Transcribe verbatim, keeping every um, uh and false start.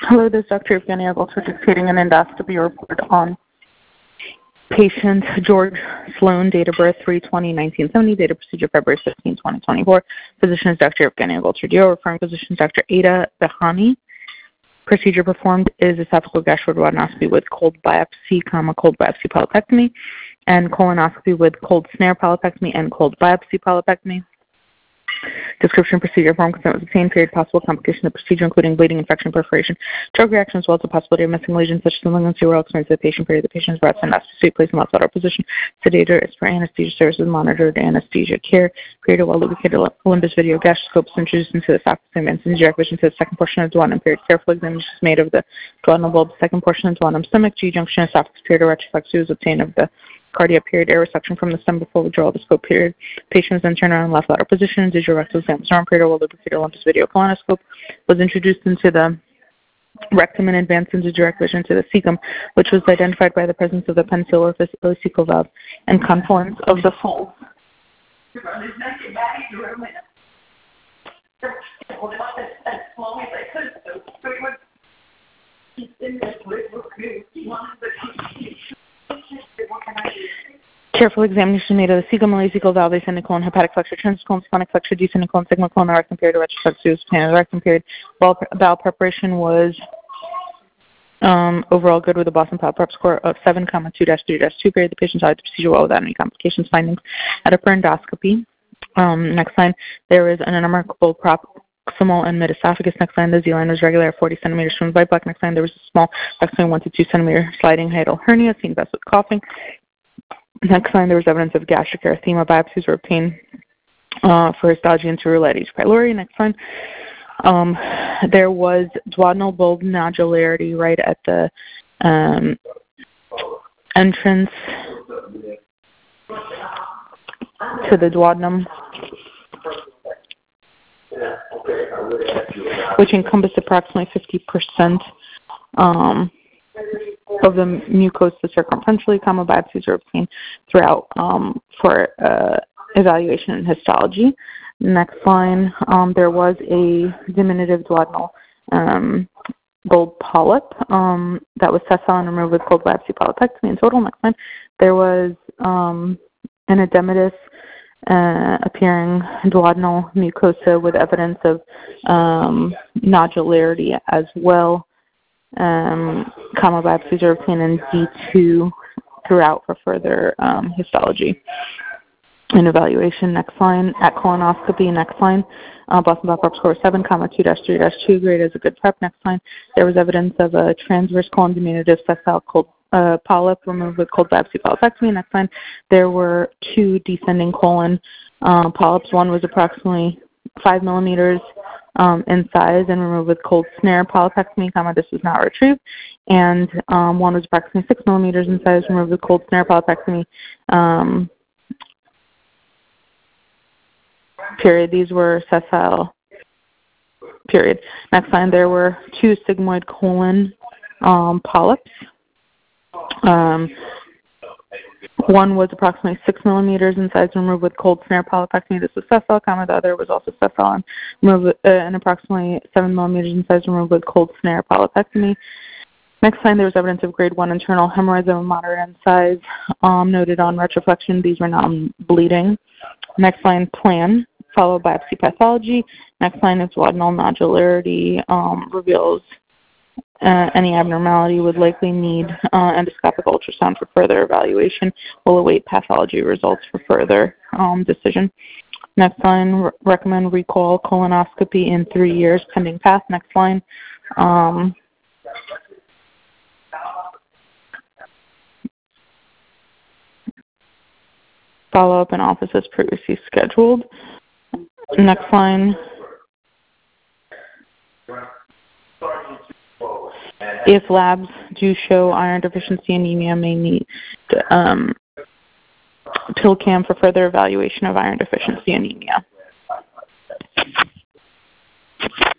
Hello, this is Doctor Evgenia Goltzer dictating an endoscopy report on patient George Sloan, date of birth three twenty nineteen seventy, date of procedure February fifteenth, twenty twenty-four. Physician is Doctor Evgenia Goltzer D O. Referring physician is Doctor Ada Behani. Procedure performed is esophageal gastroduodenoscopy with cold biopsy, comma, cold biopsy polypectomy, and colonoscopy with cold snare polypectomy and cold biopsy polypectomy. Description: procedure form, consent was obtained, period, possible complication of the procedure, including bleeding, infection, perforation, drug reaction, as well as the possibility of missing lesions such as malignancy or experience of the patient, period. The patient is brought to endoscopy suite, placed in left lateral position, sedated is for anesthesia services, monitored anesthesia care, period, while lubricated Olympus video gastroscope is introduced into the esophagus and advanced direct vision to the second portion of the duodenum, period. Careful examination is made of the duodenal bulb, second portion of the duodenum, stomach, G-junction, esophagus, period, or retroflexia is obtained of the cardia, period, air resection from the stem before withdrawal of the scope, period. Patient is then turned around in left lateral position, digital rectal exam was norm, period, while lubricated Olympus video colonoscope was introduced into the rectum and advanced into direct vision to the cecum, which was identified by the presence of the penicillin orifice, ileocecal valve, and confluence of the folds. Careful examination made of the cecum, ileocecal valve, ascending colon, hepatic flexor, transverse colon, splenic flexor, descending colon, sigmoid colon, rectum, period, retroflexia, the rectum, period. Bowel preparation was um, overall good with a Boston Bowel Prep score of seven, two dash three dash two, period. The patient followed the procedure well without any complications. Findings at upper endoscopy. Um, next line, there was an unremarkable proximal and mid-esophagus. Next line, the Z-line was regular at forty centimeters from the bite block. Next line, there was a small, approximately one to two centimeter sliding hiatal hernia seen best with coughing. Next line, there was evidence of gastric erythema. Biopsies were obtained uh, for histology and Cerulite H. pylori. Next line, um, there was duodenal bulb nodularity right at the um, entrance to the duodenum, which encompassed approximately fifty percent um, of the mucosa circumferentially, comma, biopsies are obtained throughout um, for uh, evaluation and histology. Next line, um, there was a diminutive duodenal um, bulb polyp um, that was sessile and removed with cold biopsy polypectomy in total. Next line, there was um, an edematous uh, appearing duodenal mucosa with evidence of um, nodularity as well. Um, comma, biopsies are obtained in D two throughout for further um, histology and evaluation. Next line, at colonoscopy. Next line, uh, Boston Bowel Prep score seven, two dash three dash two, grade as a good prep. Next line, there was evidence of a transverse colon diminutive sessile cold uh, polyp removed with cold biopsy polypectomy. Next line, there were two descending colon uh, polyps. One was approximately five millimeters Um, in size and removed with cold snare polypectomy, comma, this was not retrieved, and um, one was approximately six millimeters in size, removed with cold snare polypectomy, um, period. These were sessile, period. Next line, there were two sigmoid colon um, polyps. Um, One was approximately six millimeters in size, removed with cold snare polypectomy. This was sessile, comma. The other was also sessile and removed uh, and approximately seven millimeters in size, removed with cold snare polypectomy. Next line, there was evidence of grade one internal hemorrhoids of moderate in size, um, noted on retroflexion. These were non-bleeding. Next line, plan, followed biopsy pathology. Next line is duodenal nodularity, um, reveals Uh, any abnormality would likely need uh, endoscopic ultrasound for further evaluation. We'll await pathology results for further um, decision. Next line, re- recommend recall colonoscopy in three years pending path. Next line, um, follow-up in office as previously scheduled. Next line, if labs do show iron deficiency anemia, may need um, PillCam for further evaluation of iron deficiency anemia.